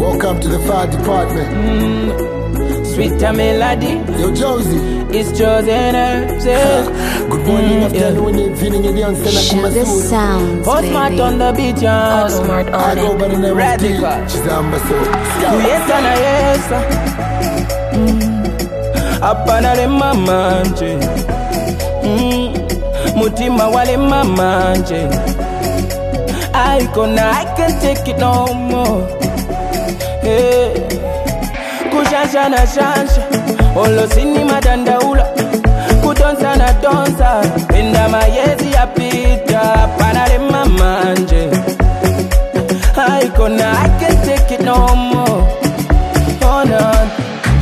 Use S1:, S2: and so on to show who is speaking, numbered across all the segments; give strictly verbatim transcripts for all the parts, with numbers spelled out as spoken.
S1: Welcome to the fire department.
S2: Mm. Sweeter melody.
S1: Yo, Josie.
S2: It's Josie and her.
S1: Good morning, afternoon, mm, yeah. Feeling it young.
S3: Sugar sounds,
S2: Postmart
S3: baby.
S2: on the beat, yeah.
S3: Postmart on
S1: I go by the name
S2: Radical.
S1: of T. She's the ambassador.
S2: Yes, and yes. Apana le mamanje. Mutima wale mamanje. I gonna, I can't take it no more. Hey. Kushasha na shansha. Olo sini madanda ula. Kudonsa na donsa. Penda mayezi ya pita. Panale mamanje. I gonna, I can't take it no more. Oh no.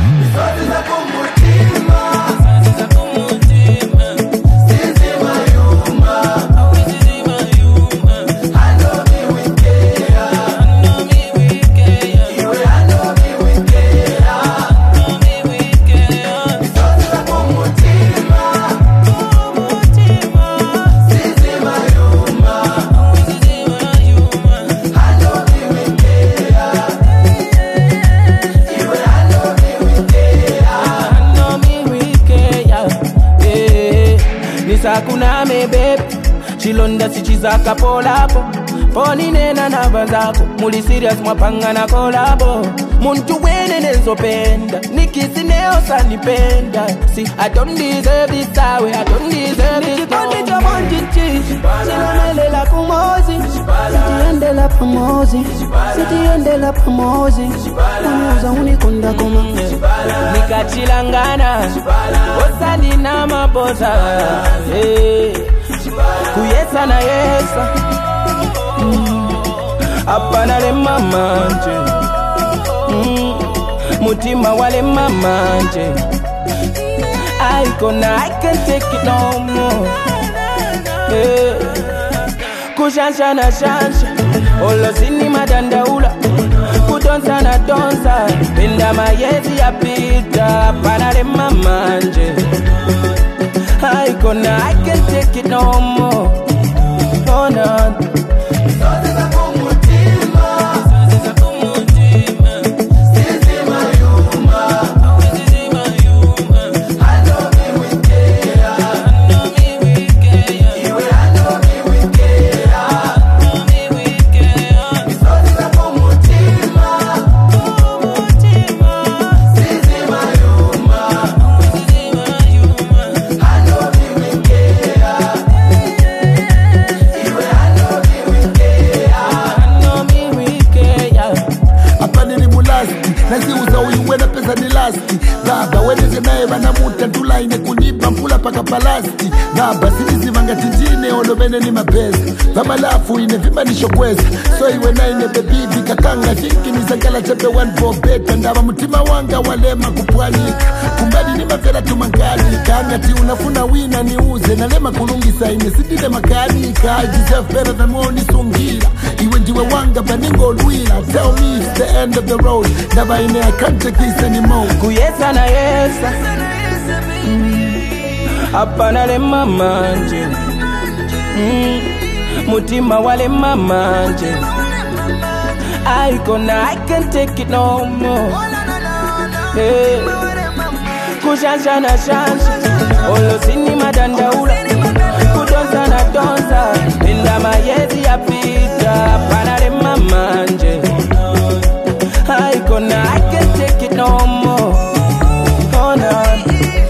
S2: Sakuna me babe Chilonda sichiza kapolapo Poni nena na bazako Muli serious mwapanga na kolabo Muntu wene nenzo penda Nikisi neo sanipenda See, I don't deserve this way I don't deserve this Nikikondi cha monjichi Silonele la kumozi Sitiende la pamozi Sitiende la pamozi Unyuza unikonda kuma Nikachilangana Osani na maboza hey. Kuyesa na yesa mm. Apana le mamanje mm. Mutima wale mamanje I gonna, I can't take it no more hey. Kushansha na shansha Olo sini madanda ula Kudonsa na donsa Penda mayezi ya pita Panale mamanje I gonna, I can't take it no more Oh no.
S1: Naziuza uiwena pesa ni lasti Baba weneze nae wanamuta tulaine kunipa mpula paka palasti Baba sinizi vanga tijine olobene ni mapesa Vama lafu ine vima nisho kweza So iwe naine bebibi kakanga Finki nizangala chepe one for beta Ndaba mutima wanga walema kupwalika Kumbadi ni mafera tumankali Kanga ti unafuna wina ni uze Nalema kulungi saine sidile makanika I deserve better than mwoni sungira Iwe ndiwe wanga baningo luila Tell me it's the end of the road Naba ine I can't take this anymore
S2: Kuyesa na yesa mm. Apana le mamanje mm. Mutima wale mamanje I gonna, I can't take it no more hey. Kushansha na shansha Olo sini madanda ula Kudonsa na donsa Penda mayezi ya pita Panale mamanje I gonna, I can't take it no more Oh no.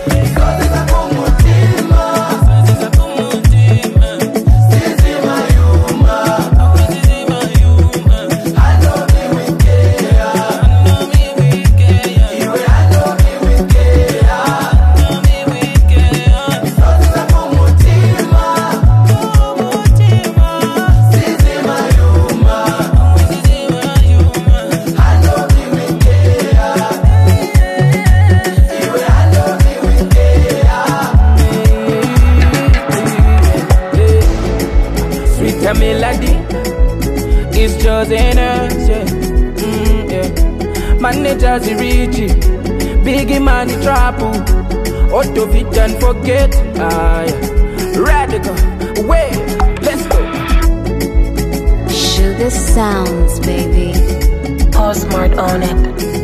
S2: The melody is just in us, yeah. Mm, yeah. Managers Richie, Biggie Money Trouble, Auto Fit and Forget, ah, yeah. Radical, wait, let's go.
S3: Sugar sounds, baby. Pause smart on it.